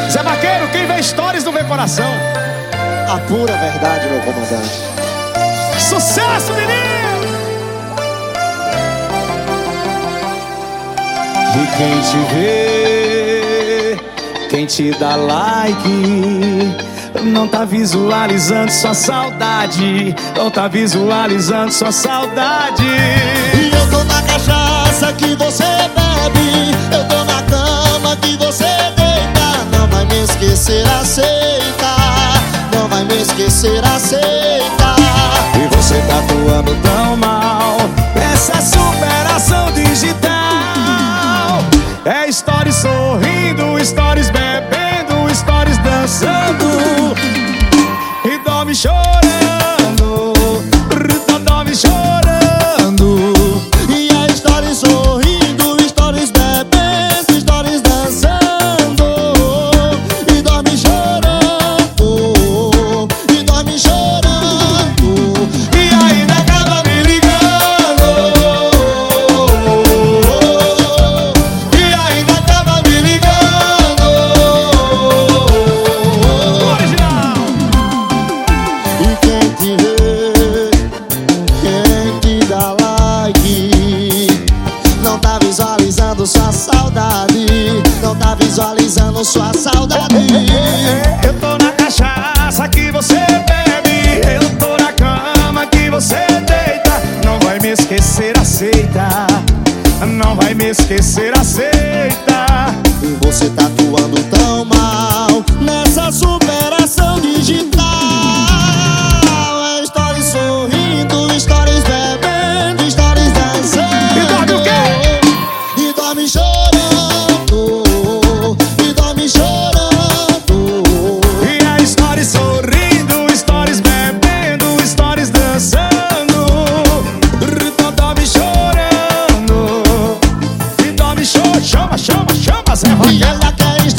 Zé Vaqueiro, quem vê stories não vê coração. A pura verdade, meu comandante. Sucesso, menino! E quem te vê, quem te dá like, não tá visualizando sua saudade. Não tá visualizando sua saudade. E eu tô na cachaça que você bebe, eu tô na cama que você deita. Não vai me esquecer, aceita. Não vai me esquecer, aceita. E você tá atuando tão mal nessa superação digital. É stories sorrindo, stories bebendo, stories dançando. E dorme chorando, dorme chorando. E a stories sorrindo, stories bebendo, stories dançando. E dorme chorando, e dorme chorando. E ainda acaba me ligando. E ainda acaba me ligando. Original. E quem te vê, quem te dá like, não tá visualizando sua saudade. Não tá visualizando sua saudade. Eu tô na cachaça que você bebe, eu tô na cama que você deita. Não vai me esquecer, aceita. Não vai me esquecer, aceita. E você tá atuando tão mal nessa superação digital. É stories sorrindo, stories bebendo, stories dançando. E dorme o quê? E dorme chorando, e dorme chorando. E a stories sorrindo, stories bebendo, stories dançando. Dorme chorando. E dorme chama, chama, chama, Zé E Vaqueiro. ela quer